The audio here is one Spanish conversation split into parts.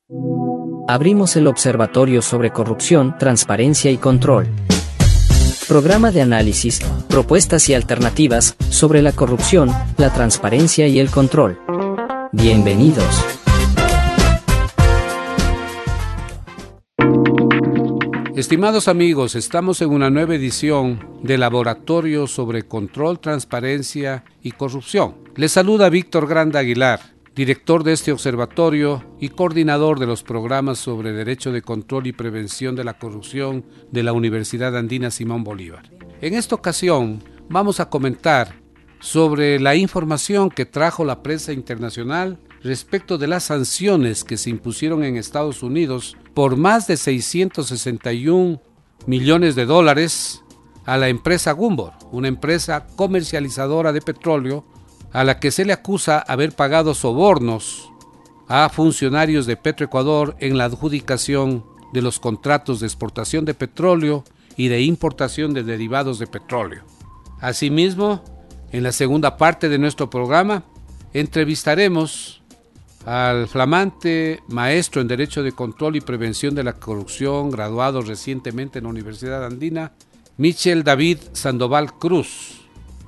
Abrimos el Observatorio sobre Corrupción, Transparencia y Control. Programa de análisis, propuestas y alternativas sobre la corrupción, la transparencia y el control. Bienvenidos. Estimados amigos, estamos en una nueva edición del Laboratorio sobre Control, Transparencia y Corrupción. Les saluda Víctor Granda Aguilar, director de este observatorio y coordinador de los programas sobre Derecho de Control y Prevención de la Corrupción de la Universidad Andina Simón Bolívar. En esta ocasión vamos a comentar sobre la información que trajo la prensa internacional respecto de las sanciones que se impusieron en Estados Unidos por más de $661 millones a la empresa Gunvor, una empresa comercializadora de petróleo a la que se le acusa haber pagado sobornos a funcionarios de Petroecuador en la adjudicación de los contratos de exportación de petróleo y de importación de derivados de petróleo. Asimismo, en la segunda parte de nuestro programa, entrevistaremos al flamante maestro en Derecho de Control y Prevención de la Corrupción, graduado recientemente en la Universidad Andina, Michel David Sandoval Cruz,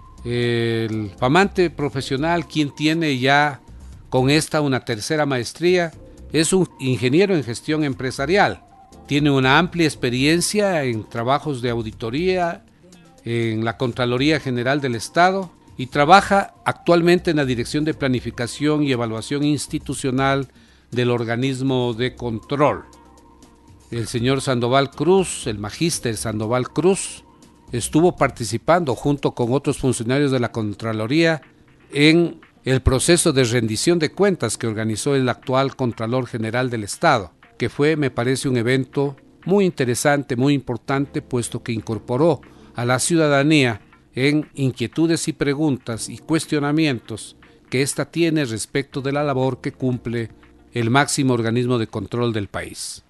el flamante profesional quien tiene ya con esta una tercera maestría, es un ingeniero en gestión empresarial, tiene una amplia experiencia en trabajos de auditoría en la Contraloría General del Estado y trabaja actualmente en la Dirección de Planificación y Evaluación Institucional del organismo de control. El señor Sandoval Cruz, el magíster Sandoval Cruz, estuvo participando junto con otros funcionarios de la Contraloría en el proceso de rendición de cuentas que organizó el actual Contralor General del Estado, que fue, me parece, un evento muy interesante, muy importante, puesto que incorporó a la ciudadanía en inquietudes y preguntas y cuestionamientos que ésta tiene respecto de la labor que cumple el máximo organismo de control del país.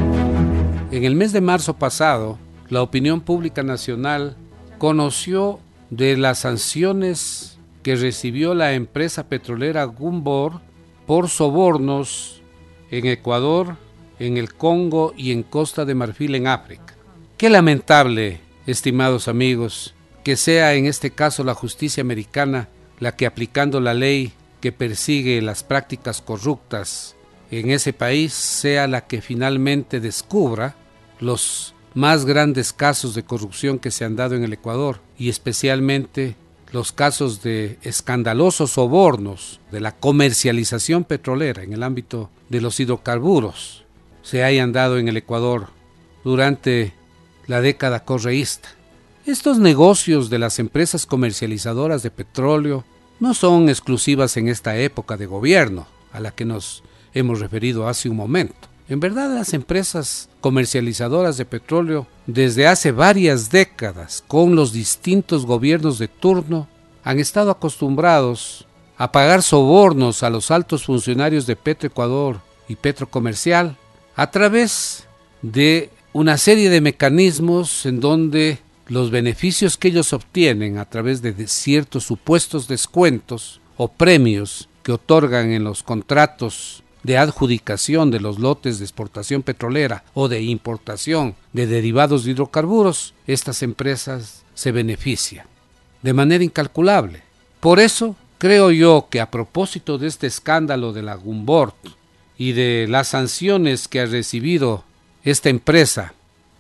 En el mes de marzo pasado, la opinión pública nacional conoció de las sanciones que recibió la empresa petrolera Gunvor por sobornos en Ecuador, en el Congo y en Costa de Marfil en África. Qué lamentable, estimados amigos, que sea en este caso la justicia americana la que, aplicando la ley que persigue las prácticas corruptas en ese país, sea la que finalmente descubra los más grandes casos de corrupción que se han dado en el Ecuador, y especialmente los casos de escandalosos sobornos de la comercialización petrolera en el ámbito de los hidrocarburos se hayan dado en el Ecuador durante la década correísta. Estos negocios de las empresas comercializadoras de petróleo no son exclusivas en esta época de gobierno a la que nos hemos referido hace un momento. En verdad, las empresas comercializadoras de petróleo desde hace varias décadas, con los distintos gobiernos de turno, han estado acostumbrados a pagar sobornos a los altos funcionarios de Petroecuador y Petrocomercial a través de una serie de mecanismos en donde los beneficios que ellos obtienen a través de ciertos supuestos descuentos o premios que otorgan en los contratos de adjudicación de los lotes de exportación petrolera o de importación de derivados de hidrocarburos, estas empresas se benefician de manera incalculable. Por eso creo yo que, a propósito de este escándalo de la Gunvor y de las sanciones que ha recibido esta empresa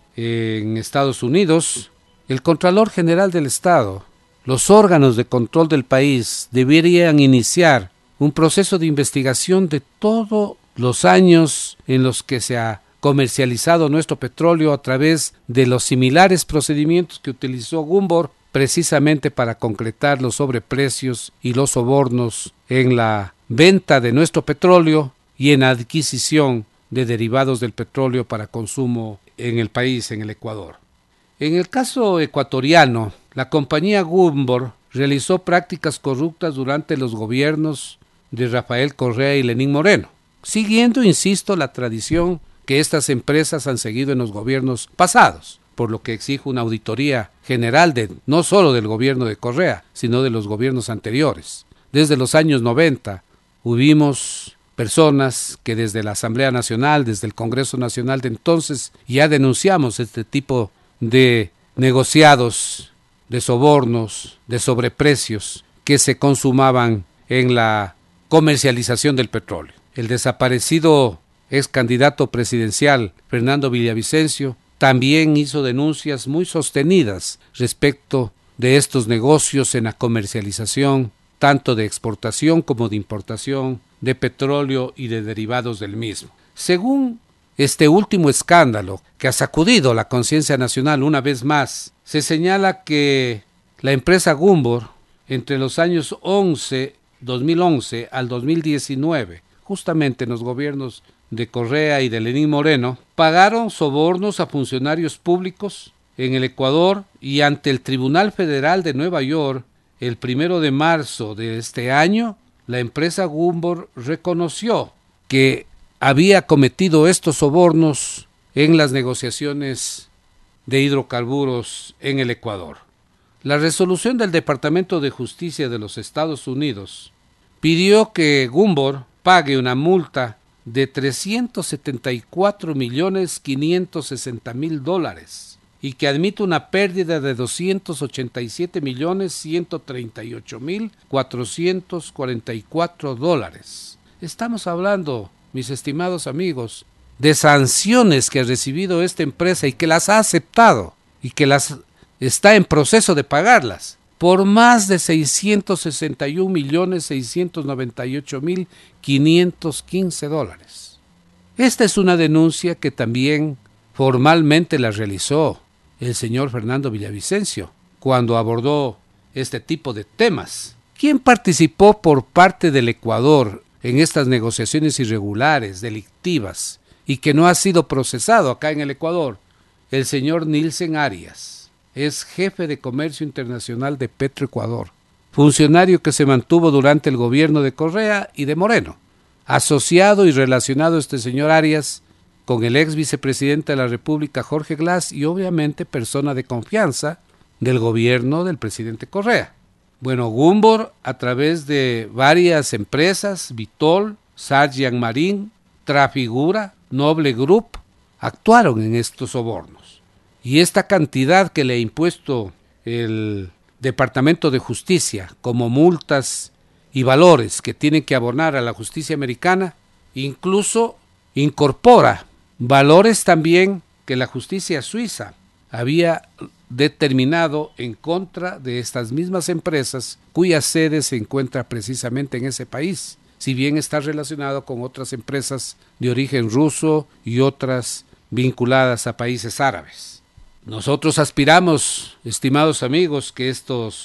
en Estados Unidos, el Contralor General del Estado, los órganos de control del país deberían iniciar un proceso de investigación de todos los años en los que se ha comercializado nuestro petróleo a través de los similares procedimientos que utilizó Gunvor precisamente para concretar los sobreprecios y los sobornos en la venta de nuestro petróleo y en la adquisición de derivados del petróleo para consumo en el país, en el Ecuador. En el caso ecuatoriano, la compañía Gunvor realizó prácticas corruptas durante los gobiernos de Rafael Correa y Lenín Moreno, siguiendo, insisto, la tradición que estas empresas han seguido en los gobiernos pasados, por lo que exijo una auditoría general no solo del gobierno de Correa, sino de los gobiernos anteriores. Desde los años 90 hubimos personas que desde la Asamblea Nacional, desde el Congreso Nacional de entonces, ya denunciamos este tipo de negociados, de sobornos, de sobreprecios que se consumaban en la comercialización del petróleo. El desaparecido ex candidato presidencial Fernando Villavicencio también hizo denuncias muy sostenidas respecto de estos negocios en la comercialización, tanto de exportación como de importación de petróleo y de derivados del mismo. Según este último escándalo que ha sacudido la conciencia nacional una vez más, se señala que la empresa Gumbor entre los años 2011 al 2019, justamente en los gobiernos de Correa y de Lenín Moreno, pagaron sobornos a funcionarios públicos en el Ecuador, y ante el Tribunal Federal de Nueva York, el 1 de marzo de este año, la empresa Gumbor reconoció que había cometido estos sobornos en las negociaciones de hidrocarburos en el Ecuador. La resolución del Departamento de Justicia de los Estados Unidos pidió que Gumbor pague una multa de $374.560.000 y que admite una pérdida de $287.138.444. Estamos hablando, mis estimados amigos, de sanciones que ha recibido esta empresa y que las ha aceptado y que las está en proceso de pagarlas por más de $661.698.515. Esta es una denuncia que también formalmente la realizó el señor Fernando Villavicencio cuando abordó este tipo de temas. ¿Quién participó por parte del Ecuador en estas negociaciones irregulares, delictivas, y que no ha sido procesado acá en el Ecuador? El señor Nilsen Arias, es jefe de comercio internacional de Petroecuador, funcionario que se mantuvo durante el gobierno de Correa y de Moreno. Asociado y relacionado este señor Arias con el ex vicepresidente de la República, Jorge Glass, y obviamente persona de confianza del gobierno del presidente Correa. Bueno, Gumbor, a través de varias empresas, Vitol, Sargent Marine, Trafigura, Noble Group, actuaron en estos sobornos. Y esta cantidad que le ha impuesto el Departamento de Justicia como multas y valores que tienen que abonar a la justicia americana, incluso incorpora valores también que la justicia suiza había determinado en contra de estas mismas empresas cuya sede se encuentra precisamente en ese país, si bien está relacionado con otras empresas de origen ruso y otras vinculadas a países árabes. Nosotros aspiramos, estimados amigos, que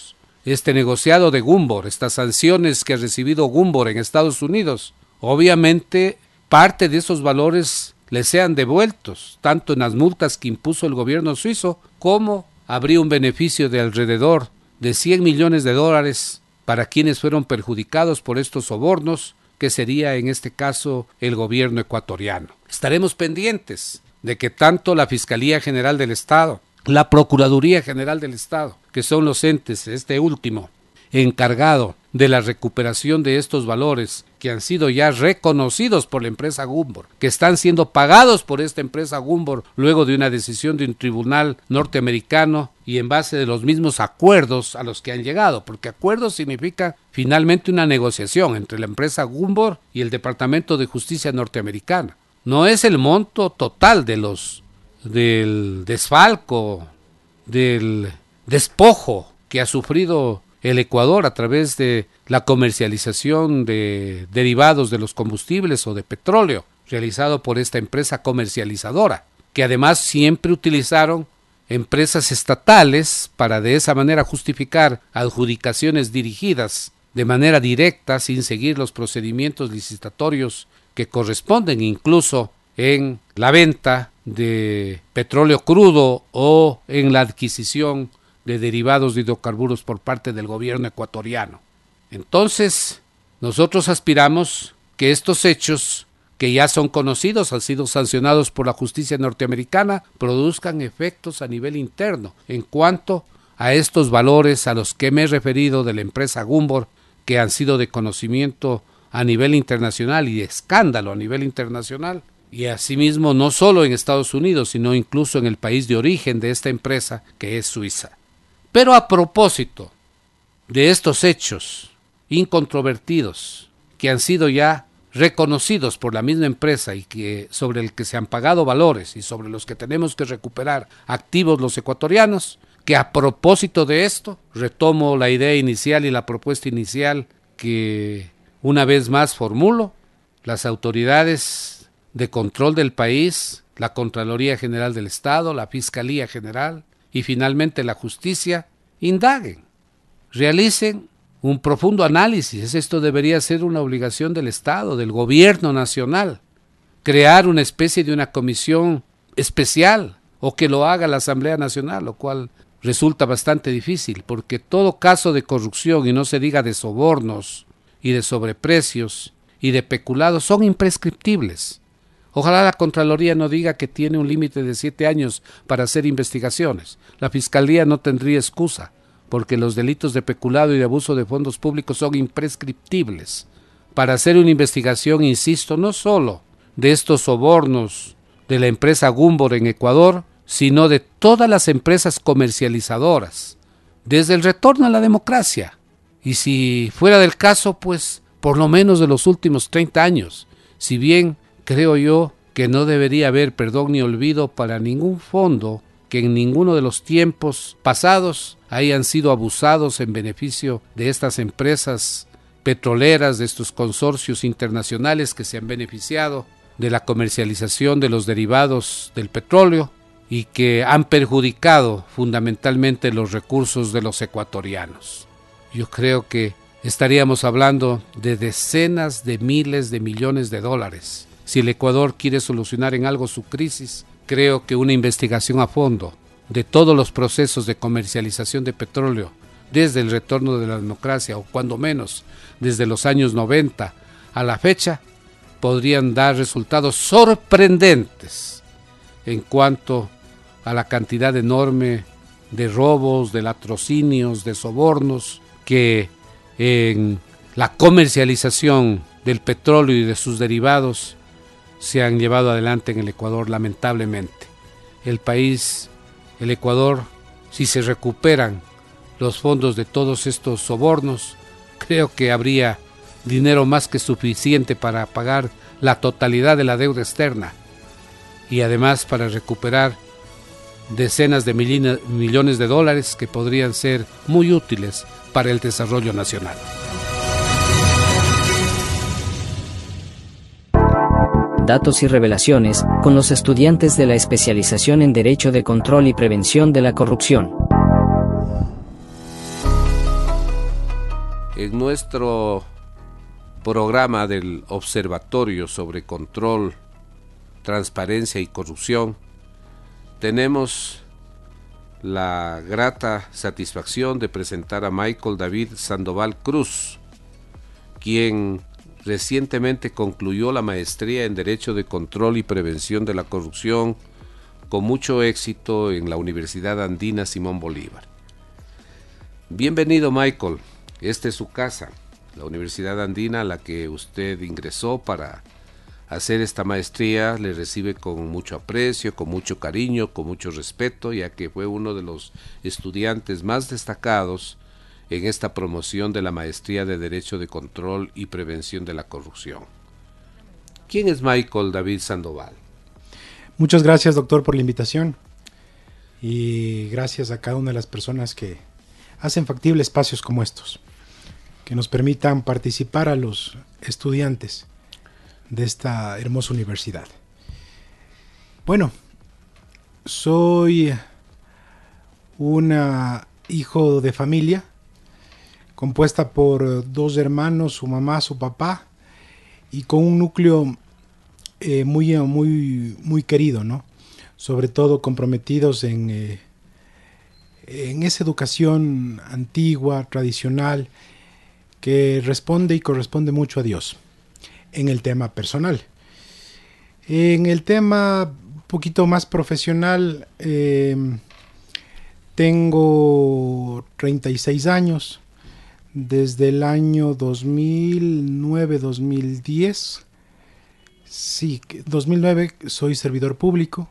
este negociado de Gumbor, estas sanciones que ha recibido Gumbor en Estados Unidos, obviamente parte de esos valores le sean devueltos, tanto en las multas que impuso el gobierno suizo, como habría un beneficio de alrededor de $100 millones para quienes fueron perjudicados por estos sobornos, que sería en este caso el gobierno ecuatoriano. Estaremos pendientes de que tanto la Fiscalía General del Estado, la Procuraduría General del Estado, que son los entes, este último, encargado de la recuperación de estos valores que han sido ya reconocidos por la empresa Gumbor, que están siendo pagados por esta empresa Gumbor luego de una decisión de un tribunal norteamericano y en base de los mismos acuerdos a los que han llegado, porque acuerdos significa finalmente una negociación entre la empresa Gumbor y el Departamento de Justicia norteamericana. No es el monto total del desfalco, del despojo que ha sufrido el Ecuador a través de la comercialización de derivados de los combustibles o de petróleo realizado por esta empresa comercializadora, que además siempre utilizaron empresas estatales para de esa manera justificar adjudicaciones dirigidas de manera directa sin seguir los procedimientos licitatorios que corresponden incluso en la venta de petróleo crudo o en la adquisición de derivados de hidrocarburos por parte del gobierno ecuatoriano. Entonces, nosotros aspiramos que estos hechos, que ya son conocidos, han sido sancionados por la justicia norteamericana, produzcan efectos a nivel interno en cuanto a estos valores a los que me he referido de la empresa Gumbor, que han sido de conocimiento a nivel internacional y escándalo a nivel internacional. Y asimismo no solo en Estados Unidos, sino incluso en el país de origen de esta empresa, que es Suiza. Pero a propósito de estos hechos incontrovertidos, que han sido ya reconocidos por la misma empresa y que sobre el que se han pagado valores y sobre los que tenemos que recuperar activos los ecuatorianos, que a propósito de esto retomo la idea inicial y la propuesta inicial que una vez más formulo: las autoridades de control del país, la Contraloría General del Estado, la Fiscalía General y finalmente la Justicia, indaguen, realicen un profundo análisis. Esto debería ser una obligación del Estado, del gobierno nacional, crear una especie de una comisión especial o que lo haga la Asamblea Nacional, lo cual resulta bastante difícil, porque todo caso de corrupción, y no se diga de sobornos y de sobreprecios y de peculados, son imprescriptibles. Ojalá la Contraloría no diga que tiene un límite de 7 años para hacer investigaciones. La Fiscalía no tendría excusa, porque los delitos de peculado y de abuso de fondos públicos son imprescriptibles. Para hacer una investigación, insisto, no solo de estos sobornos de la empresa Gumbor en Ecuador, sino de todas las empresas comercializadoras, desde el retorno a la democracia. Y si fuera del caso, pues por lo menos de los últimos 30 años, si bien creo yo que no debería haber perdón ni olvido para ningún fondo que en ninguno de los tiempos pasados hayan sido abusados en beneficio de estas empresas petroleras, de estos consorcios internacionales que se han beneficiado de la comercialización de los derivados del petróleo y que han perjudicado fundamentalmente los recursos de los ecuatorianos. Yo creo que estaríamos hablando de decenas de miles de millones de dólares. Si el Ecuador quiere solucionar en algo su crisis, creo que una investigación a fondo de todos los procesos de comercialización de petróleo desde el retorno de la democracia, o cuando menos desde los años 90 a la fecha, podrían dar resultados sorprendentes en cuanto a la cantidad enorme de robos, de latrocinios, de sobornos que en la comercialización del petróleo y de sus derivados se han llevado adelante en el Ecuador, lamentablemente. El país, el Ecuador, si se recuperan los fondos de todos estos sobornos, creo que habría dinero más que suficiente para pagar la totalidad de la deuda externa y además para recuperar decenas de millones de dólares que podrían ser muy útiles para el desarrollo nacional. Datos y revelaciones, con los estudiantes de la especialización en Derecho de Control y Prevención de la Corrupción. En nuestro programa del Observatorio sobre Control, Transparencia y Corrupción, tenemos la grata satisfacción de presentar a Michael David Sandoval Cruz, quien recientemente concluyó la maestría en Derecho de Control y Prevención de la Corrupción con mucho éxito en la Universidad Andina Simón Bolívar. Bienvenido, Michael. Esta es su casa, la Universidad Andina a la que usted ingresó para hacer esta maestría. Le recibe con mucho aprecio, con mucho cariño, con mucho respeto, ya que fue uno de los estudiantes más destacados en esta promoción de la maestría de Derecho de Control y Prevención de la Corrupción. ¿Quién es Michael David Sandoval? Muchas gracias, doctor, por la invitación, y gracias a cada una de las personas que hacen factible espacios como estos, que nos permitan participar a los estudiantes de esta hermosa universidad. Bueno, soy un hijo de familia compuesta por 2 hermanos, su mamá, su papá, y con un núcleo muy querido, ¿no? Sobre todo comprometidos en esa educación antigua, tradicional, que responde y corresponde mucho a Dios en el tema personal. En el tema un poquito más profesional, tengo 36 años, desde el año 2009-2010. Sí, 2009 soy servidor público.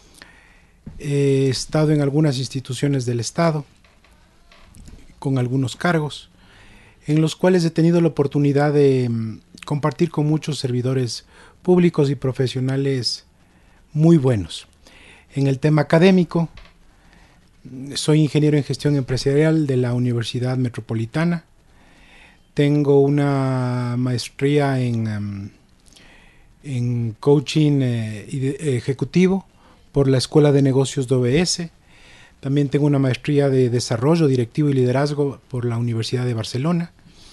He estado en algunas instituciones del Estado con algunos cargos, en los cuales he tenido la oportunidad de compartir con muchos servidores públicos y profesionales muy buenos. En el tema académico, soy ingeniero en gestión empresarial de la Universidad Metropolitana. Tengo una maestría en coaching ejecutivo por la Escuela de Negocios de OBS. También tengo una maestría de desarrollo directivo y liderazgo por la Universidad de Barcelona.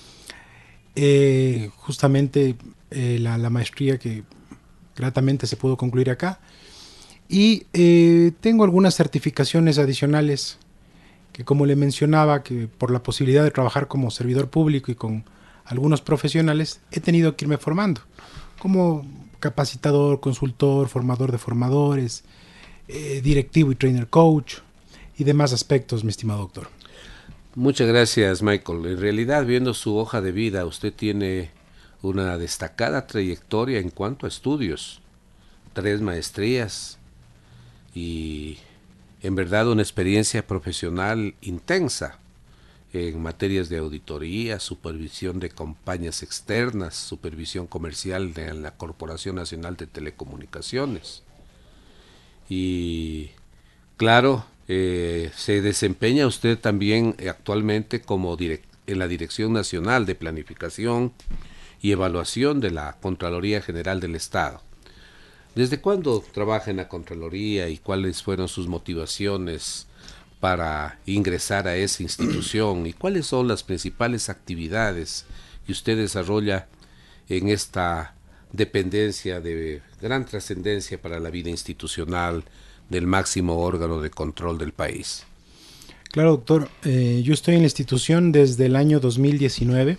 Justamente la maestría que gratamente se pudo concluir acá. Y tengo algunas certificaciones adicionales que, como le mencionaba, que por la posibilidad de trabajar como servidor público y con algunos profesionales, he tenido que irme formando como capacitador, consultor, formador de formadores, directivo y trainer coach y demás aspectos, mi estimado doctor. Muchas gracias, Michael. En realidad, viendo su hoja de vida, usted tiene una destacada trayectoria en cuanto a estudios, 3 maestrías y en verdad una experiencia profesional intensa en materias de auditoría, supervisión de campañas externas, supervisión comercial de la Corporación Nacional de Telecomunicaciones. Y claro, se desempeña usted también actualmente como en la Dirección Nacional de Planificación y Evaluación de la Contraloría General del Estado. ¿Desde cuándo trabaja en la Contraloría y cuáles fueron sus motivaciones para ingresar a esa institución y cuáles son las principales actividades que usted desarrolla en esta dependencia de gran trascendencia para la vida institucional del máximo órgano de control del país? Claro, doctor. Yo estoy en la institución desde el año 2019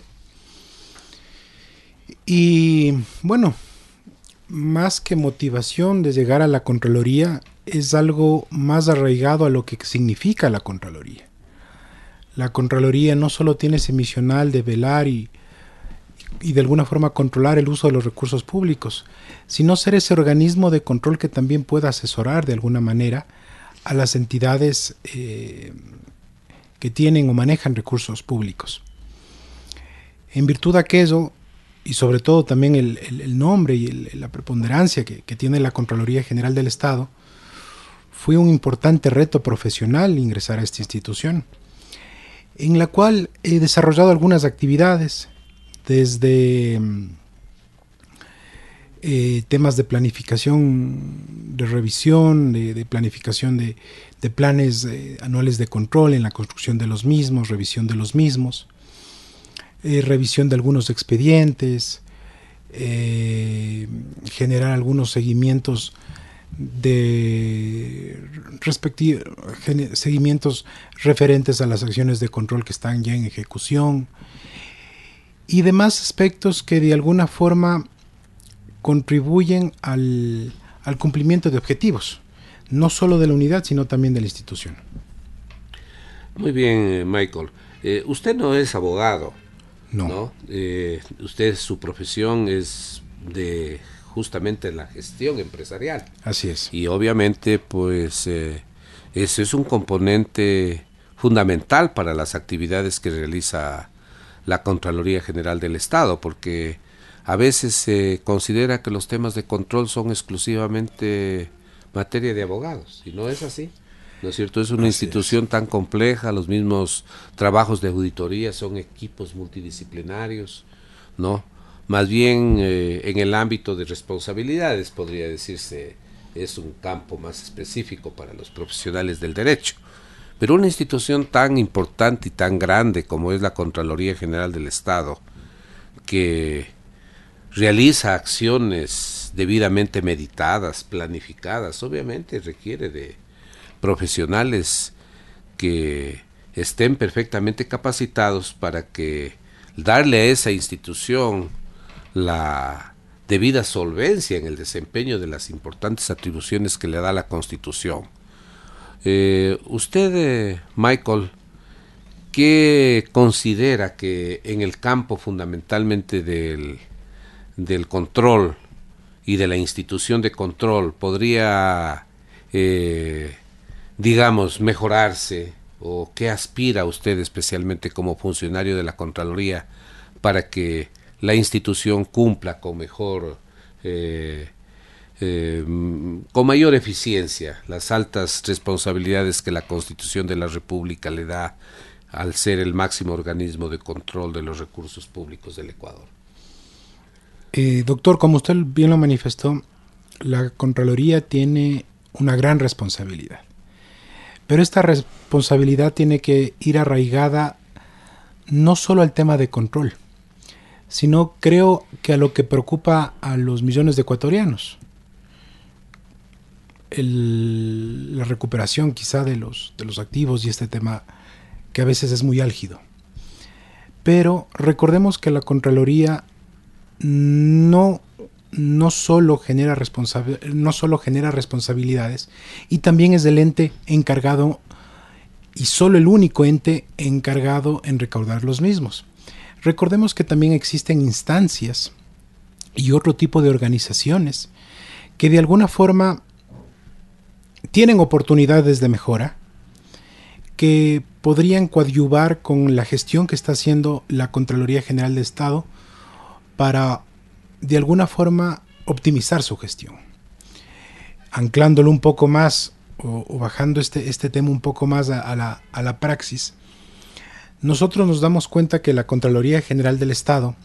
y bueno, más que motivación de llegar a la Contraloría, es algo más arraigado a lo que significa la Contraloría. La Contraloría no solo tiene ese misional de velar y de alguna forma controlar el uso de los recursos públicos, sino ser ese organismo de control que también pueda asesorar de alguna manera a las entidades que tienen o manejan recursos públicos. En virtud de aquello, y sobre todo también el nombre y la preponderancia que tiene la Contraloría General del Estado, fue un importante reto profesional ingresar a esta institución, en la cual he desarrollado algunas actividades, desde temas de planificación, de revisión, de planificación de planes anuales de control en la construcción de los mismos, revisión de los mismos, revisión de algunos expedientes, generar algunos seguimientos seguimientos referentes a las acciones de control que están ya en ejecución y demás aspectos que de alguna forma contribuyen al cumplimiento de objetivos, no solo de la unidad, sino también de la institución. Muy bien, Michael. Usted no es abogado, ¿no? Usted, su profesión es de justamente la gestión empresarial. Así es. Y obviamente, pues, ese es un componente fundamental para las actividades que realiza la Contraloría General del Estado, porque a veces se considera que los temas de control son exclusivamente materia de abogados, y no es así, ¿no es cierto? Es una institución tan compleja, los mismos trabajos de auditoría son equipos multidisciplinarios, ¿no? Más bien en el ámbito de responsabilidades, podría decirse, es un campo más específico para los profesionales del derecho. Pero una institución tan importante y tan grande como es la Contraloría General del Estado, que realiza acciones debidamente meditadas, planificadas, obviamente requiere de profesionales que estén perfectamente capacitados para que darle a esa institución la debida solvencia en el desempeño de las importantes atribuciones que le da la Constitución. Usted, Michael, ¿qué considera que en el campo fundamentalmente del control y de la institución de control podría, digamos, mejorarse, o qué aspira usted especialmente como funcionario de la Contraloría para que la institución cumpla con mejor, con mayor eficiencia las altas responsabilidades que la Constitución de la República le da al ser el máximo organismo de control de los recursos públicos del Ecuador? Doctor, como usted bien lo manifestó, la Contraloría tiene una gran responsabilidad. Pero esta responsabilidad tiene que ir arraigada no solo al tema de control, sino creo que a lo que preocupa a los millones de ecuatorianos. La recuperación quizá de los activos y este tema que a veces es muy álgido. Pero recordemos que la Contraloría no solo genera responsabilidades, y también es el ente encargado y solo el único ente encargado en recaudar los mismos. Recordemos que también existen instancias y otro tipo de organizaciones que de alguna forma tienen oportunidades de mejora, que podrían coadyuvar con la gestión que está haciendo la Contraloría General de Estado para de alguna forma optimizar su gestión. Anclándolo un poco más o bajando este tema un poco más a la praxis, nosotros nos damos cuenta que la Contraloría General del Estado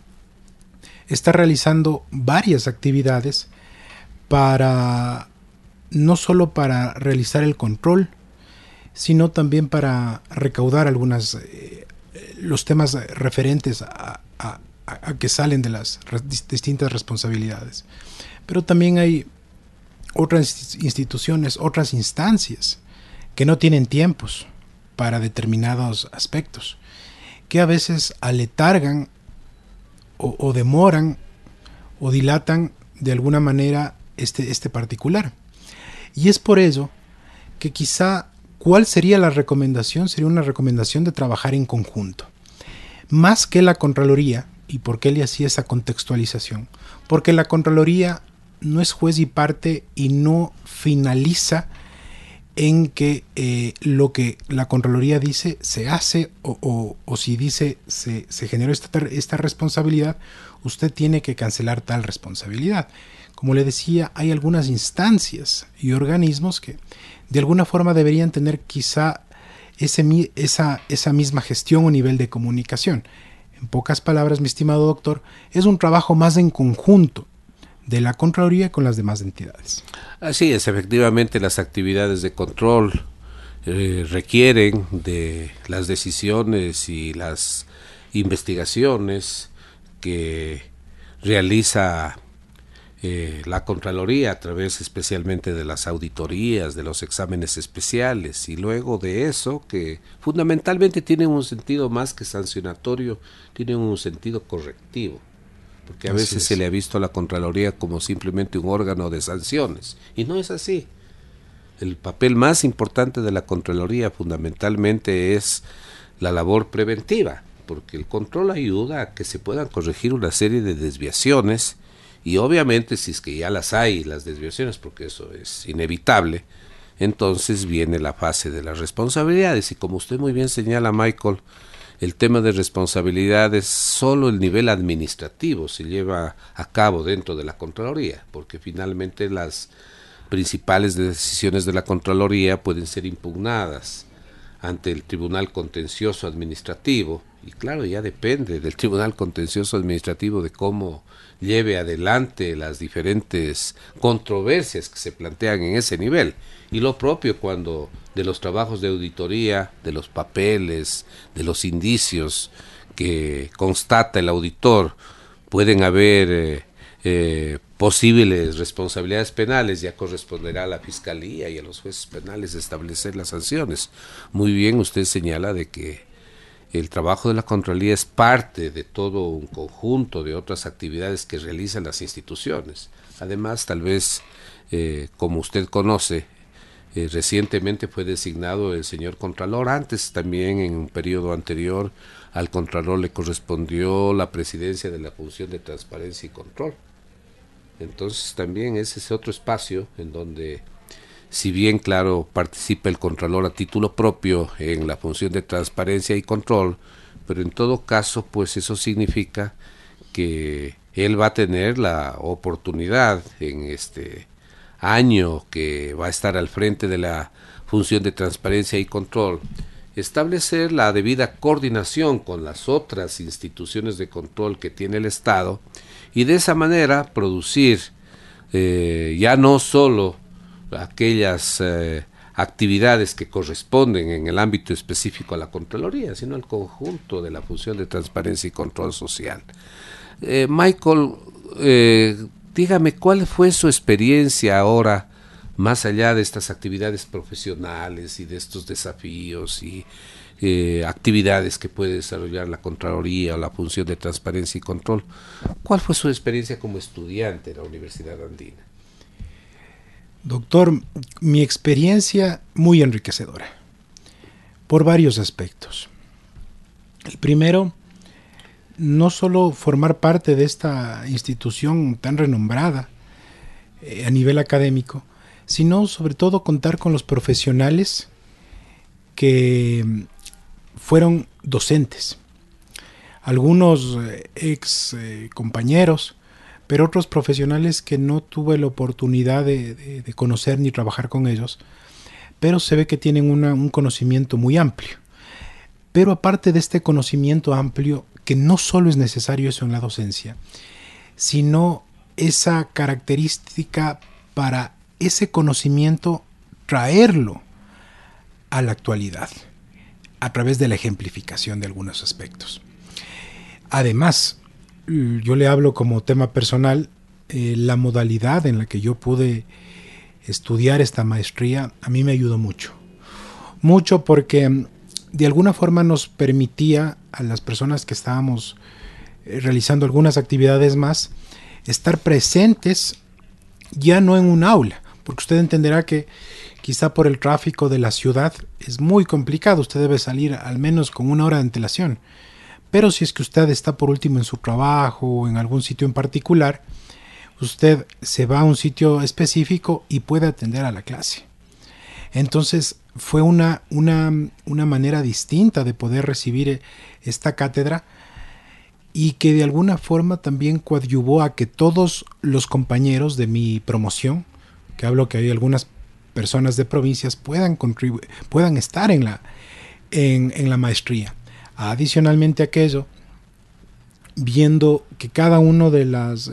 está realizando varias actividades para no solo para realizar el control, sino también para recaudar los temas referentes a que salen de las distintas responsabilidades. Pero también hay otras instituciones, otras instancias que no tienen tiempos para determinados aspectos, que a veces aletargan o demoran o dilatan de alguna manera este particular. Y es por ello que quizá, ¿cuál sería la recomendación? Sería una recomendación de trabajar en conjunto. Más que la Contraloría. ¿Y por qué le hacía esa contextualización? Porque la Contraloría no es juez y parte y no finaliza en que lo que la Contraloría dice se hace, o si dice se generó esta responsabilidad, usted tiene que cancelar tal responsabilidad. Como le decía, hay algunas instancias y organismos que de alguna forma deberían tener quizá esa misma gestión o nivel de comunicación. En pocas palabras, mi estimado doctor, es un trabajo más en conjunto de la Contraloría con las demás entidades. Así es, efectivamente las actividades de control requieren de las decisiones y las investigaciones que realiza la Contraloría a través especialmente de las auditorías, de los exámenes especiales, y luego de eso, que fundamentalmente tienen un sentido más que sancionatorio, tienen un sentido correctivo, porque a veces se le ha visto a la Contraloría como simplemente un órgano de sanciones, y no es así. El papel más importante de la Contraloría fundamentalmente es la labor preventiva, porque el control ayuda a que se puedan corregir una serie de desviaciones. Y obviamente si es que ya las hay, las desviaciones, porque eso es inevitable, entonces viene la fase de las responsabilidades. Y como usted muy bien señala, Michael, el tema de responsabilidades, solo el nivel administrativo se lleva a cabo dentro de la Contraloría, porque finalmente las principales decisiones de la Contraloría pueden ser impugnadas ante el Tribunal Contencioso Administrativo, y claro, ya depende del Tribunal Contencioso Administrativo de cómo lleve adelante las diferentes controversias que se plantean en ese nivel. Y lo propio cuando de los trabajos de auditoría, de los papeles, de los indicios que constata el auditor, pueden haber posibles responsabilidades penales, ya corresponderá a la Fiscalía y a los jueces penales establecer las sanciones. Muy bien, usted señala de que el trabajo de la Contraloría es parte de todo un conjunto de otras actividades que realizan las instituciones. Además, tal vez, como usted conoce, Recientemente fue designado el señor Contralor. Antes también, en un periodo anterior, al Contralor le correspondió la presidencia de la Función de Transparencia y Control. Entonces también ese es otro espacio en donde, si bien claro, participa el Contralor a título propio en la Función de Transparencia y Control, pero en todo caso, pues eso significa que él va a tener la oportunidad en este año que va a estar al frente de la Función de Transparencia y Control, establecer la debida coordinación con las otras instituciones de control que tiene el Estado y de esa manera producir ya no solo aquellas actividades que corresponden en el ámbito específico a la Contraloría, sino al conjunto de la Función de Transparencia y Control Social. Michael, dígame, ¿cuál fue su experiencia ahora, más allá de estas actividades profesionales y de estos desafíos y actividades que puede desarrollar la Contraloría o la Función de Transparencia y Control? ¿Cuál fue su experiencia como estudiante en la Universidad Andina? Doctor, mi experiencia muy enriquecedora, por varios aspectos. El primero, no solo formar parte de esta institución tan renombrada a nivel académico, sino sobre todo contar con los profesionales que fueron docentes. Algunos ex compañeros, pero otros profesionales que no tuve la oportunidad de conocer ni trabajar con ellos, pero se ve que tienen un conocimiento muy amplio. Pero aparte de este conocimiento amplio, que no solo es necesario eso en la docencia, sino esa característica para ese conocimiento traerlo a la actualidad, a través de la ejemplificación de algunos aspectos. Además, yo le hablo como tema personal, la modalidad en la que yo pude estudiar esta maestría a mí me ayudó mucho. Mucho porque de alguna forma nos permitía a las personas que estábamos realizando algunas actividades más, estar presentes ya no en un aula, porque usted entenderá que quizá por el tráfico de la ciudad es muy complicado, usted debe salir al menos con 1 hora de antelación. Pero si es que usted está por último en su trabajo o en algún sitio en particular, usted se va a un sitio específico y puede atender a la clase. Entonces fue una manera distinta de poder recibir esta cátedra y que de alguna forma también coadyuvó a que todos los compañeros de mi promoción, que hablo que hay algunas personas de provincias, puedan estar en la maestría. Adicionalmente a aquello, viendo que cada una de las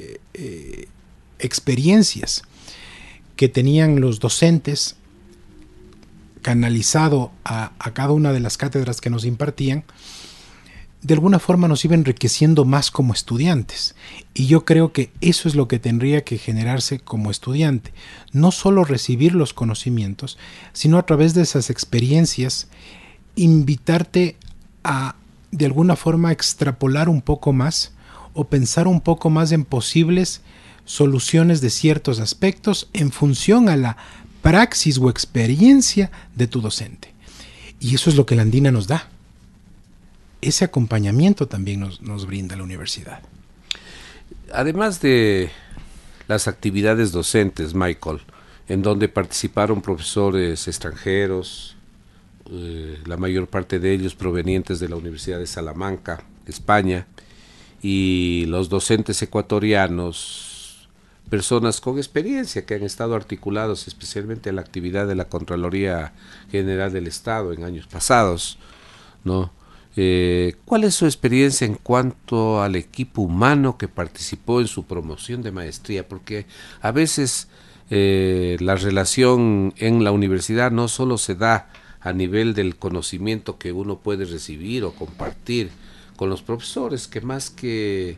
experiencias que tenían los docentes canalizado a cada una de las cátedras que nos impartían, de alguna forma nos iba enriqueciendo más como estudiantes. Y yo creo que eso es lo que tendría que generarse como estudiante. No solo recibir los conocimientos, sino a través de esas experiencias, invitarte a, de alguna forma, extrapolar un poco más o pensar un poco más en posibles soluciones de ciertos aspectos en función a la praxis o experiencia de tu docente. Y eso es lo que la Andina nos da. Ese acompañamiento también nos brinda la universidad. Además de las actividades docentes, Michael, en donde participaron profesores extranjeros, la mayor parte de ellos provenientes de la Universidad de Salamanca, España, y los docentes ecuatorianos, personas con experiencia que han estado articulados especialmente en la actividad de la Contraloría General del Estado en años pasados, ¿no? ¿Cuál es su experiencia en cuanto al equipo humano que participó en su promoción de maestría? Porque a veces la relación en la universidad no solo se da a nivel del conocimiento que uno puede recibir o compartir con los profesores, que más que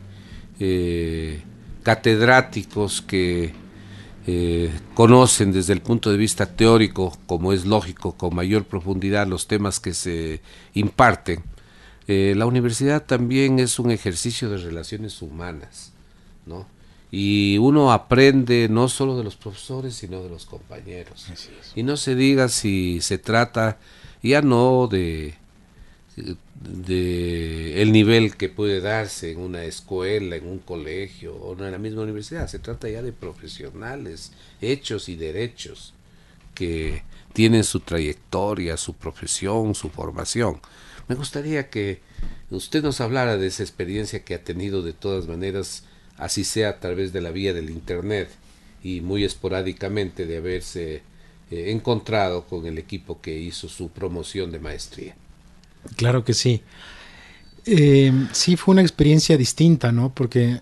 catedráticos que conocen desde el punto de vista teórico, como es lógico, con mayor profundidad los temas que se imparten, la universidad también es un ejercicio de relaciones humanas, ¿no? y uno aprende no solo de los profesores, sino de los compañeros. Y no se diga si se trata ya no de el nivel que puede darse en una escuela, en un colegio o en la misma universidad. Se trata ya de profesionales hechos y derechos que tienen su trayectoria, su profesión, su formación. Me gustaría que usted nos hablara de esa experiencia que ha tenido, de todas maneras, así sea a través de la vía del internet y muy esporádicamente, de haberse encontrado con el equipo que hizo su promoción de maestría. Claro que sí. Sí, fue una experiencia distinta, ¿no? Porque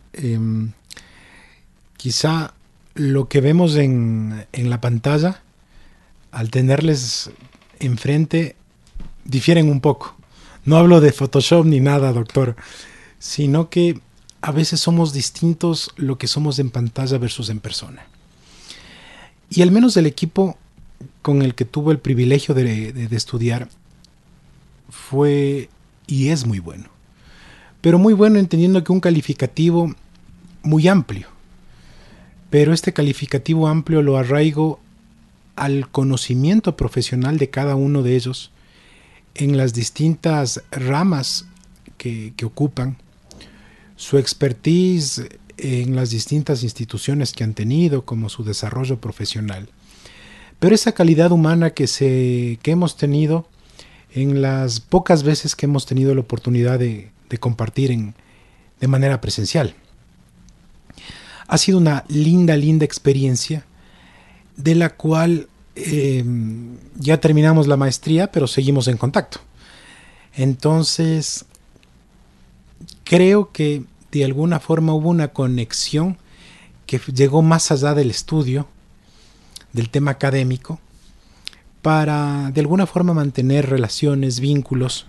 quizá lo que vemos en la pantalla, al tenerles enfrente, difieren un poco. No hablo de Photoshop ni nada, doctor, sino que a veces somos distintos lo que somos en pantalla versus en persona. Y al menos el equipo con el que tuve el privilegio de estudiar fue y es muy bueno. Pero muy bueno entendiendo que un calificativo muy amplio. Pero este calificativo amplio lo arraigo al conocimiento profesional de cada uno de ellos en las distintas ramas que ocupan, su expertise en las distintas instituciones que han tenido, como su desarrollo profesional. Pero esa calidad humana que hemos tenido en las pocas veces que hemos tenido la oportunidad de compartir de manera presencial. Ha sido una linda experiencia, de la cual ya terminamos la maestría, pero seguimos en contacto. Entonces, creo que de alguna forma hubo una conexión que llegó más allá del estudio, del tema académico, para de alguna forma mantener relaciones, vínculos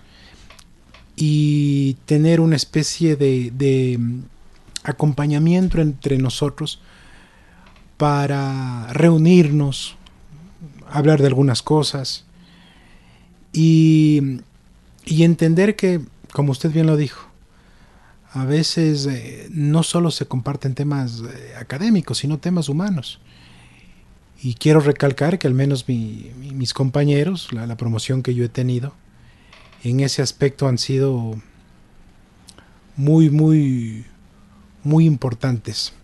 y tener una especie de acompañamiento entre nosotros para reunirnos, hablar de algunas cosas y entender que, como usted bien lo dijo, a veces no solo se comparten temas académicos, sino temas humanos. Y quiero recalcar que al menos mis compañeros, la promoción que yo he tenido, en ese aspecto han sido muy importantes.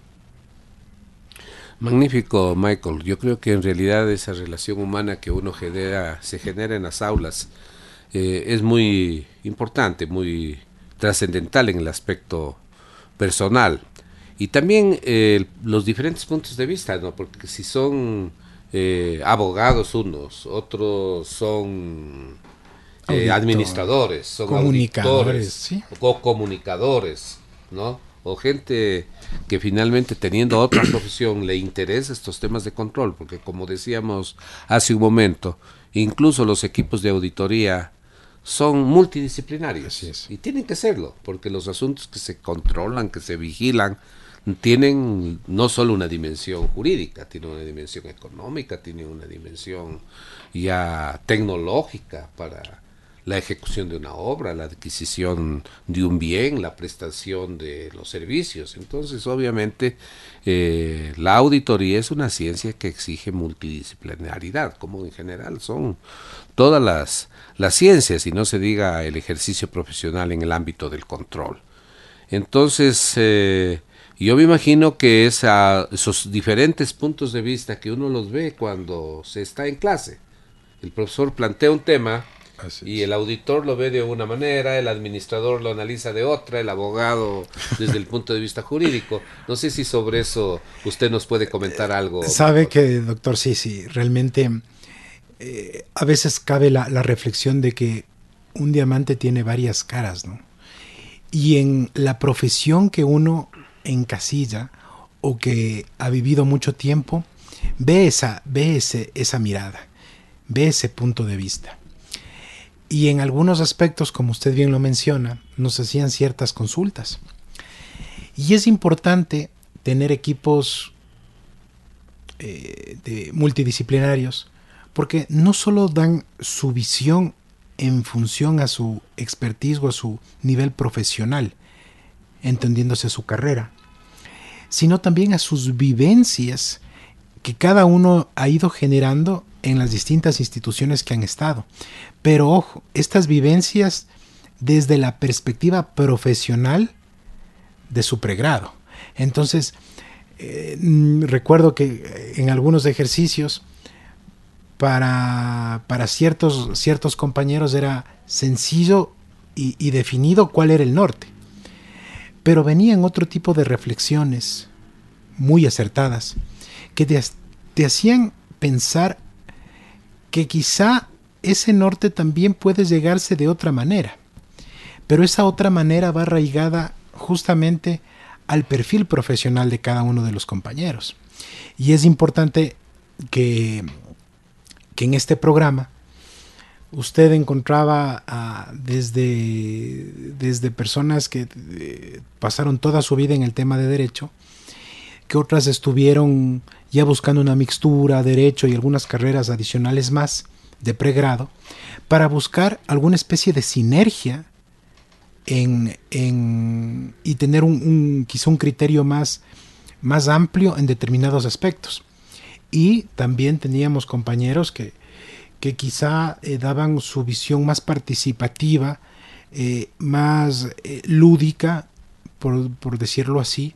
Magnífico, Michael. Yo creo que en realidad esa relación humana que uno se genera en las aulas es muy importante, muy trascendental en el aspecto personal. Y también los diferentes puntos de vista, ¿no? Porque si son abogados unos, otros son administradores, son auditores, ¿sí? O comunicadores, ¿no? O gente que finalmente, teniendo otra profesión, le interesa estos temas de control, porque como decíamos hace un momento, incluso los equipos de auditoría son multidisciplinarios y tienen que serlo, porque los asuntos que se controlan, que se vigilan, tienen no solo una dimensión jurídica, tienen una dimensión económica, tienen una dimensión ya tecnológica para la ejecución de una obra, la adquisición de un bien, la prestación de los servicios. Entonces, obviamente, la auditoría es una ciencia que exige multidisciplinaridad, como en general son todas las ciencias, y no se diga el ejercicio profesional en el ámbito del control. Entonces, yo me imagino que esos diferentes puntos de vista que uno los ve cuando se está en clase. El profesor plantea un tema y el auditor lo ve de una manera, el administrador lo analiza de otra, el abogado desde el punto de vista jurídico. No sé si sobre eso usted nos puede comentar algo. Sabe que, doctor, sí, realmente a veces cabe la reflexión de que un diamante tiene varias caras, ¿no? Y en la profesión que uno encasilla o que ha vivido mucho tiempo, ve esa mirada, ve ese punto de vista. Y en algunos aspectos, como usted bien lo menciona, nos hacían ciertas consultas. Y es importante tener equipos multidisciplinarios, porque no solo dan su visión en función a su expertise o a su nivel profesional, entendiéndose su carrera, sino también a sus vivencias que cada uno ha ido generando en las distintas instituciones que han estado. Pero ojo, estas vivencias desde la perspectiva profesional de su pregrado. Entonces, recuerdo que en algunos ejercicios para ciertos compañeros era sencillo y definido cuál era el norte. Pero venían otro tipo de reflexiones muy acertadas que te hacían pensar que quizá ese norte también puede llegarse de otra manera. Pero esa otra manera va arraigada justamente al perfil profesional de cada uno de los compañeros. Y es importante que en este programa usted encontraba desde personas que pasaron toda su vida en el tema de derecho, que otras estuvieron ya buscando una mixtura, derecho y algunas carreras adicionales más de pregrado, para buscar alguna especie de sinergia y tener quizá un criterio más amplio en determinados aspectos. Y también teníamos compañeros que quizá daban su visión más participativa, más lúdica, por decirlo así,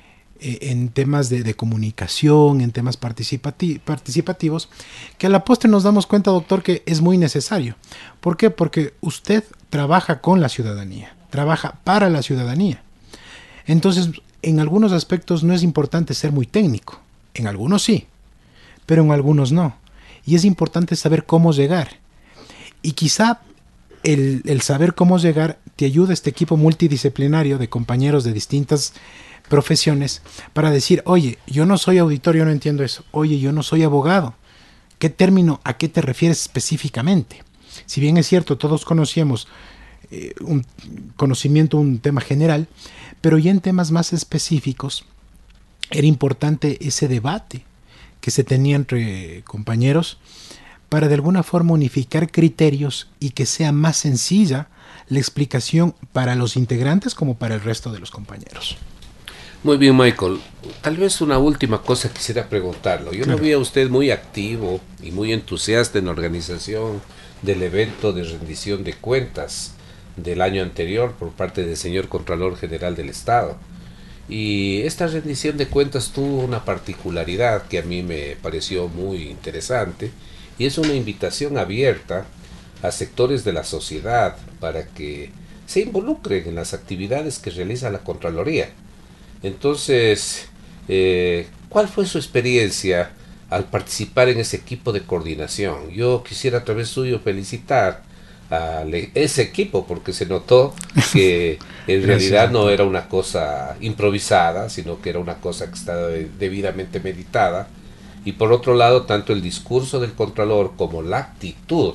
en temas de comunicación, en temas participativos, que a la postre nos damos cuenta, doctor, que es muy necesario. ¿Por qué? Porque usted trabaja con la ciudadanía, trabaja para la ciudadanía. Entonces, en algunos aspectos no es importante ser muy técnico, en algunos sí, pero en algunos no. Y es importante saber cómo llegar. Y quizá el saber cómo llegar te ayuda a este equipo multidisciplinario de compañeros de distintas profesiones para decir, oye, yo no soy auditor, yo no entiendo eso. Oye, yo no soy abogado. ¿Qué término, a qué te refieres específicamente? Si bien es cierto, todos conocíamos un tema general, pero ya en temas más específicos era importante ese debate que se tenía entre compañeros para de alguna forma unificar criterios y que sea más sencilla la explicación para los integrantes como para el resto de los compañeros. Muy bien, Michael. Tal vez una última cosa quisiera preguntarlo. Yo Claro. lo vi a usted muy activo y muy entusiasta en la organización del evento de rendición de cuentas del año anterior por parte del señor Contralor General del Estado. Y esta rendición de cuentas tuvo una particularidad que a mí me pareció muy interesante, y es una invitación abierta a sectores de la sociedad para que se involucren en las actividades que realiza la Contraloría. Entonces, ¿cuál fue su experiencia al participar en ese equipo de coordinación? Yo quisiera a través suyo felicitar a ese equipo, porque se notó que en realidad no era una cosa improvisada, sino que era una cosa que estaba debidamente meditada. Y por otro lado, tanto el discurso del Contralor como la actitud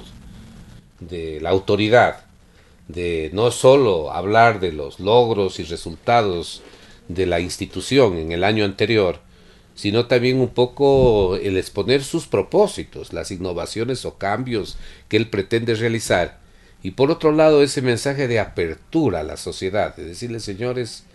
de la autoridad de no solo hablar de los logros y resultados de la institución en el año anterior, sino también un poco el exponer sus propósitos, las innovaciones o cambios que él pretende realizar, y por otro lado ese mensaje de apertura a la sociedad, de decirle, señores,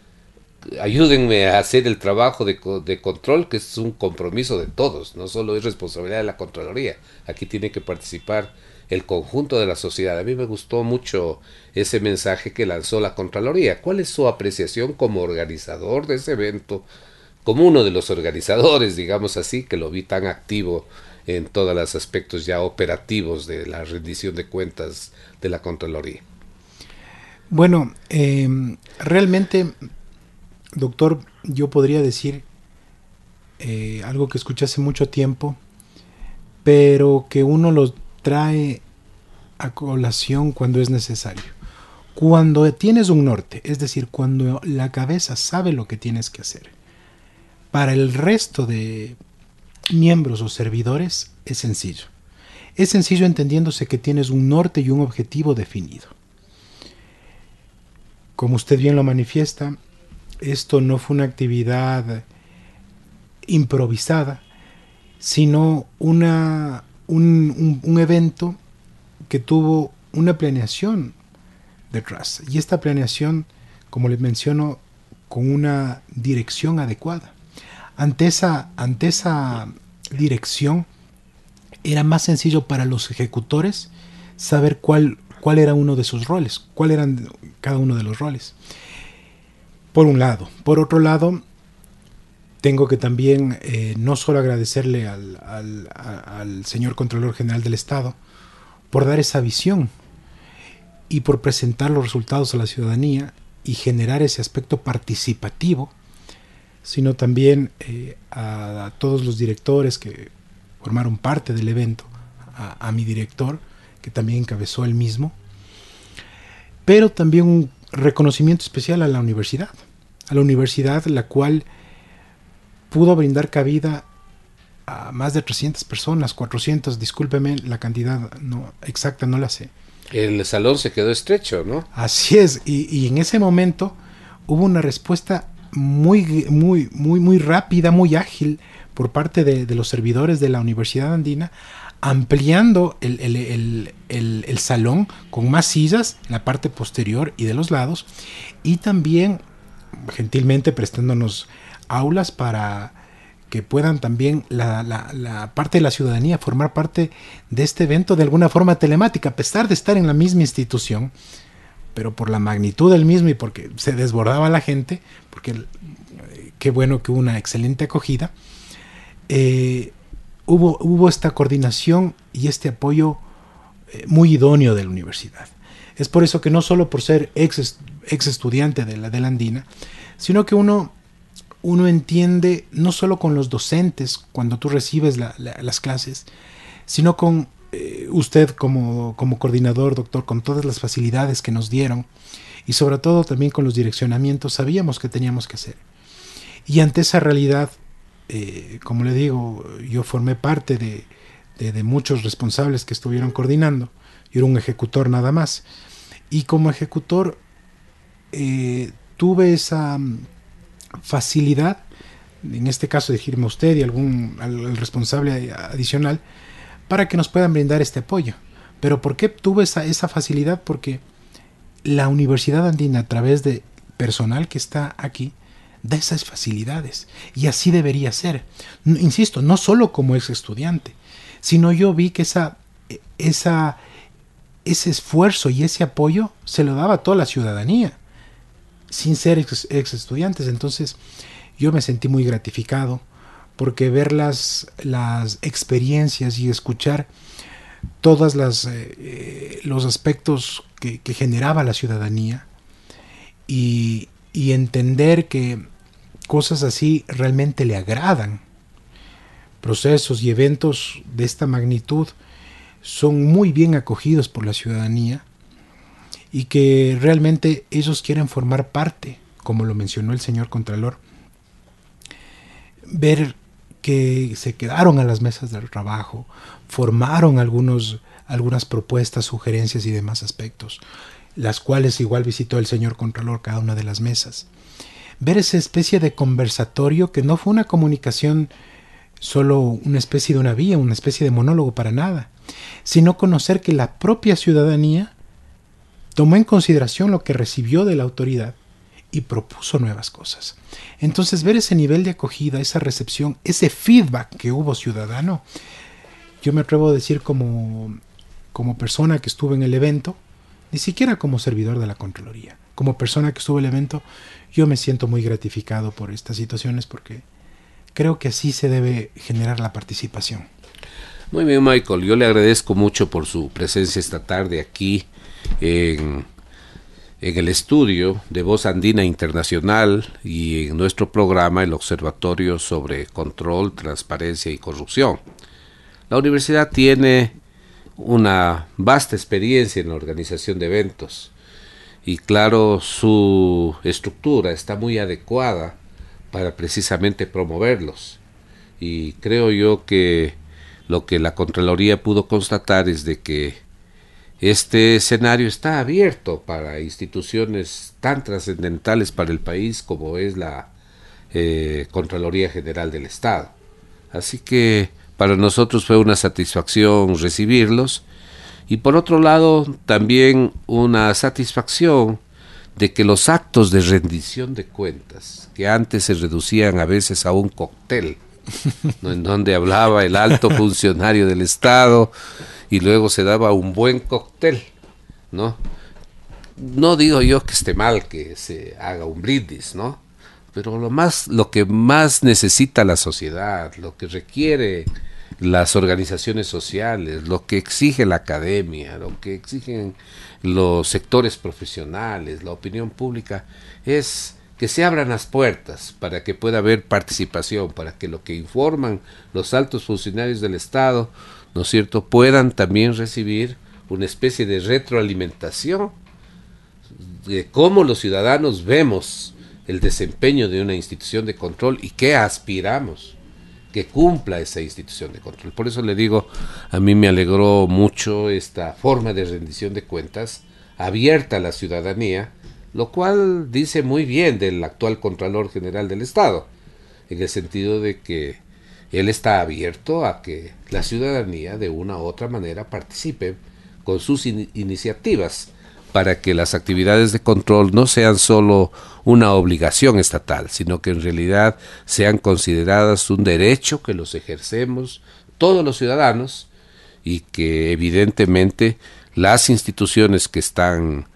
ayúdenme a hacer el trabajo de control, que es un compromiso de todos, no solo es responsabilidad de la Contraloría, aquí tiene que participar el conjunto de la sociedad. A mí me gustó mucho ese mensaje que lanzó la Contraloría. ¿Cuál es su apreciación como organizador de ese evento, como uno de los organizadores, digamos así, que lo vi tan activo en todos los aspectos ya operativos de la rendición de cuentas de la Contraloría? Bueno, realmente, doctor, yo podría decir algo que escuché hace mucho tiempo, pero que uno lo trae a colación cuando es necesario. Cuando tienes un norte, es decir, cuando la cabeza sabe lo que tienes que hacer, para el resto de miembros o servidores es sencillo. Es sencillo entendiéndose que tienes un norte y un objetivo definido. Como usted bien lo manifiesta, esto no fue una actividad improvisada, sino un evento que tuvo una planeación detrás. Y esta planeación, como les menciono, con una dirección adecuada. Ante esa dirección era más sencillo para los ejecutores saber cuál era uno de sus roles, cuál eran cada uno de los roles. Por un lado. Por otro lado, tengo que también no solo agradecerle al señor Contralor General del Estado por dar esa visión y por presentar los resultados a la ciudadanía y generar ese aspecto participativo, sino también a todos los directores que formaron parte del evento, a mi director, que también encabezó el mismo, pero también un reconocimiento especial a la universidad, la cual pudo brindar cabida a más de 300 personas, 400, discúlpeme, la cantidad exacta no la sé. El salón se quedó estrecho, ¿no? Así es, y en ese momento hubo una respuesta muy rápida, muy ágil por parte de los servidores de la Universidad Andina, ampliando el salón con más sillas en la parte posterior y de los lados, y también gentilmente prestándonos aulas para que puedan también la parte de la ciudadanía formar parte de este evento de alguna forma telemática, a pesar de estar en la misma institución, pero por la magnitud del mismo y porque se desbordaba la gente, porque qué bueno que hubo una excelente acogida, hubo esta coordinación y este apoyo muy idóneo de la universidad. Es por eso que no solo por ser ex estudiante de la Andina, sino que uno entiende no solo con los docentes cuando tú recibes las clases, sino con usted como coordinador, doctor, con todas las facilidades que nos dieron y sobre todo también con los direccionamientos, sabíamos que teníamos que hacer. Y ante esa realidad, como le digo, yo formé parte de muchos responsables que estuvieron coordinando. Yo era un ejecutor nada más. Y como ejecutor tuve esa facilidad, en este caso dirigirme a usted y al responsable adicional, para que nos puedan brindar este apoyo. Pero ¿por qué tuve esa facilidad? Porque la Universidad Andina, a través de personal que está aquí, da esas facilidades. Y así debería ser. Insisto, no solo como ex estudiante, sino yo vi que ese esfuerzo y ese apoyo se lo daba a toda la ciudadanía, sin ser ex estudiantes. Entonces yo me sentí muy gratificado, porque ver las experiencias y escuchar todos los aspectos que generaba la ciudadanía y entender que cosas así realmente le agradan. Procesos y eventos de esta magnitud son muy bien acogidos por la ciudadanía y que realmente ellos quieren formar parte, como lo mencionó el señor Contralor, ver que se quedaron a las mesas del trabajo, formaron algunas propuestas, sugerencias y demás aspectos, las cuales igual visitó el señor Contralor cada una de las mesas. Ver esa especie de conversatorio que no fue una comunicación solo una especie de una vía, una especie de monólogo para nada, sino conocer que la propia ciudadanía tomó en consideración lo que recibió de la autoridad y propuso nuevas cosas. Entonces ver ese nivel de acogida, esa recepción, ese feedback que hubo ciudadano, yo me atrevo a decir como persona que estuve en el evento, ni siquiera como servidor de la Contraloría, como persona que estuvo en el evento, yo me siento muy gratificado por estas situaciones porque creo que así se debe generar la participación. Muy bien, Michael, yo le agradezco mucho por su presencia esta tarde aquí en el estudio de Voz Andina Internacional y en nuestro programa El Observatorio sobre Control, Transparencia y Corrupción. La universidad tiene una vasta experiencia en la organización de eventos y claro, su estructura está muy adecuada para precisamente promoverlos. Y creo yo que lo que la Contraloría pudo constatar es de que este escenario está abierto para instituciones tan trascendentales para el país como es la Contraloría General del Estado. Así que para nosotros fue una satisfacción recibirlos y por otro lado también una satisfacción de que los actos de rendición de cuentas, que antes se reducían a veces a un cóctel, ¿no?, en donde hablaba el alto funcionario del Estado y luego se daba un buen cóctel, ¿no? No digo yo que esté mal que se haga un brindis, ¿no? Pero lo que más necesita la sociedad, lo que requiere las organizaciones sociales, lo que exige la academia, lo que exigen los sectores profesionales, la opinión pública, es que se abran las puertas para que pueda haber participación, para que lo que informan los altos funcionarios del Estado, ¿no es cierto?, puedan también recibir una especie de retroalimentación de cómo los ciudadanos vemos el desempeño de una institución de control y qué aspiramos que cumpla esa institución de control. Por eso le digo, a mí me alegró mucho esta forma de rendición de cuentas abierta a la ciudadanía, lo cual dice muy bien del actual Contralor General del Estado, en el sentido de que él está abierto a que la ciudadanía de una u otra manera participe con sus iniciativas para que las actividades de control no sean solo una obligación estatal, sino que en realidad sean consideradas un derecho que los ejercemos todos los ciudadanos y que evidentemente las instituciones que están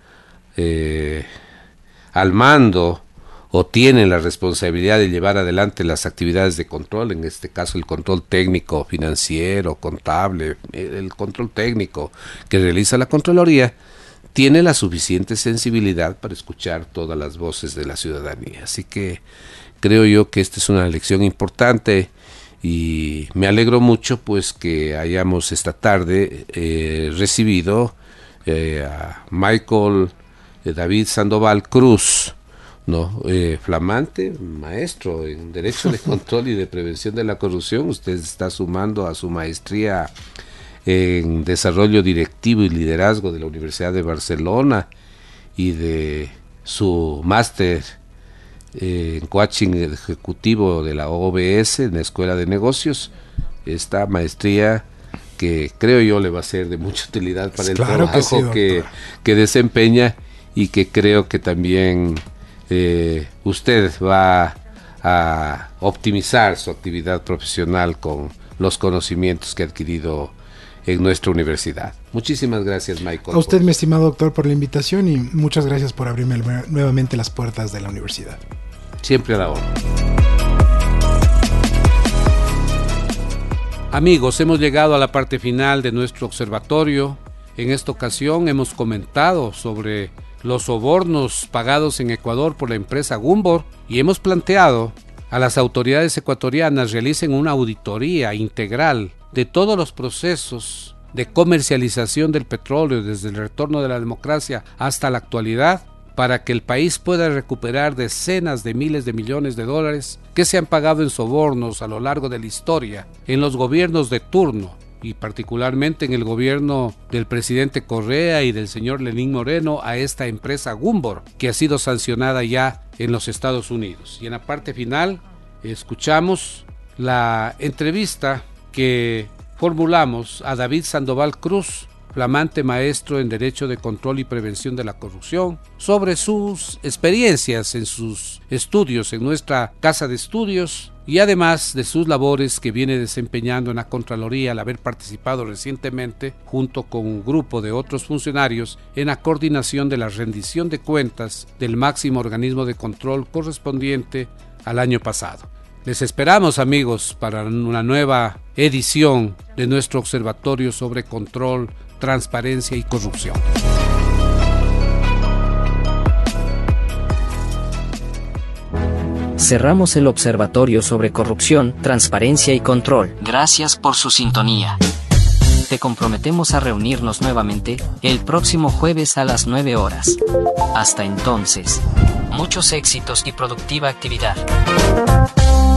al mando o tienen la responsabilidad de llevar adelante las actividades de control, en este caso el control técnico, financiero, contable, el control técnico que realiza la Contraloría, tiene la suficiente sensibilidad para escuchar todas las voces de la ciudadanía. Así que creo yo que esta es una lección importante y me alegro mucho pues que hayamos esta tarde recibido a Michael David Sandoval Cruz, ¿no? Flamante maestro en Derecho de Control y de Prevención de la Corrupción. Usted está sumando a su maestría en Desarrollo Directivo y Liderazgo de la Universidad de Barcelona y de su máster en Coaching Ejecutivo de la OBS en la Escuela de Negocios. Esta maestría que creo yo le va a ser de mucha utilidad para el trabajo que desempeña y que creo que también usted va a optimizar su actividad profesional con los conocimientos que ha adquirido en nuestra universidad. Muchísimas gracias, Michael. A usted, mi estimado doctor, por la invitación y muchas gracias por abrirme nuevamente las puertas de la universidad. Siempre a la orden. Amigos, hemos llegado a la parte final de nuestro observatorio. En esta ocasión hemos comentado sobre los sobornos pagados en Ecuador por la empresa Gumbor y hemos planteado a las autoridades ecuatorianas realicen una auditoría integral de todos los procesos de comercialización del petróleo desde el retorno de la democracia hasta la actualidad para que el país pueda recuperar decenas de miles de millones de dólares que se han pagado en sobornos a lo largo de la historia en los gobiernos de turno y particularmente en el gobierno del presidente Correa y del señor Lenín Moreno a esta empresa Gumbor, que ha sido sancionada ya en los Estados Unidos. Y en la parte final escuchamos la entrevista que formulamos a David Sandoval Cruz, flamante maestro en Derecho de Control y Prevención de la Corrupción, sobre sus experiencias en sus estudios en nuestra casa de estudios y además de sus labores que viene desempeñando en la Contraloría al haber participado recientemente junto con un grupo de otros funcionarios en la coordinación de la rendición de cuentas del máximo organismo de control correspondiente al año pasado. Les esperamos, amigos, para una nueva edición de nuestro observatorio sobre control, transparencia y corrupción. Cerramos el observatorio sobre corrupción, transparencia y control. Gracias por su sintonía. Te comprometemos a reunirnos nuevamente el próximo jueves a las 9 horas. Hasta entonces, muchos éxitos y productiva actividad.